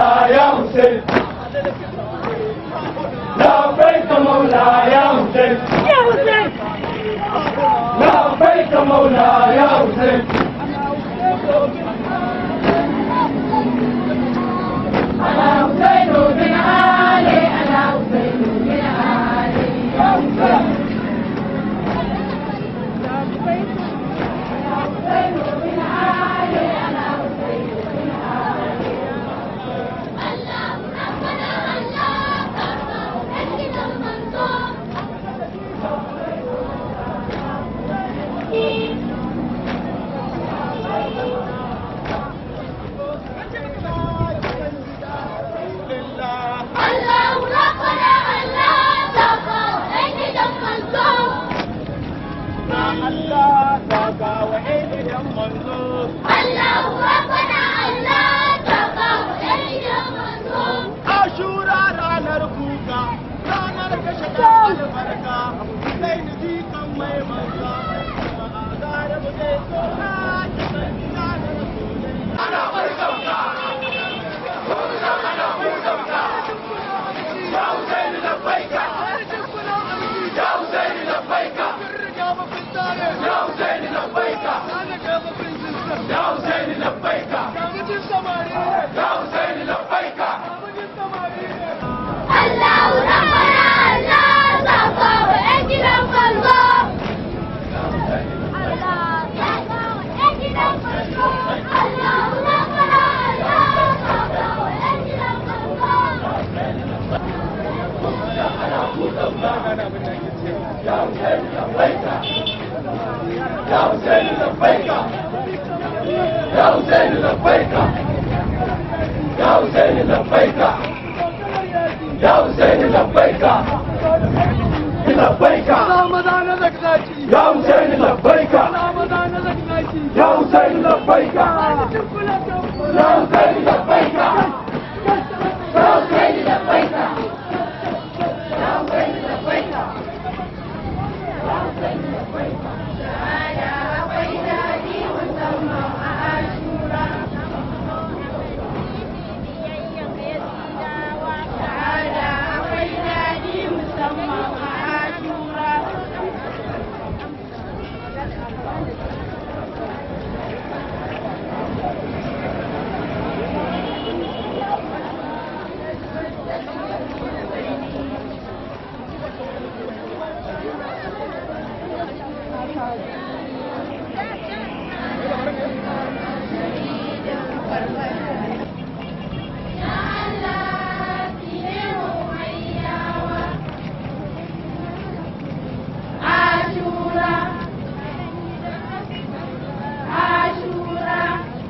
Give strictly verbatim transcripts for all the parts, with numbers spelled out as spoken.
يا حسين لبيك مولاي يا حسين يا حسين لبيك مولاي يا حسين أنا حسين بن علي أنا حسين بن علي يا حسين Allah daga wa idan manzo Allahu rabbana Allah daga wa idan manzo Ashura ranar kuka ranar kashe albarka sai ni ji kan mai manzo da rabu dai so na ana barkauta ana barkauta ya Hussein labbaika ya Hussein labbaika يا حسين لبيك يا حسين لبيك يا حسين لبيك الله ربنا الله صفا واجرم الله الله صفا واجرم الله الله ربنا الله صفا واجرم الله يا حسين لبيك يا حسين لبيك يا حسين لبيك يا حسين لبيك يا حسين لبيك لبيك رمضان ذكرتي يا حسين لبيك رمضان ذكرتي يا حسين لبيك يا حسين لبيك يا حسين لبيك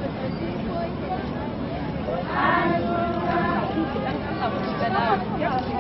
Yeah.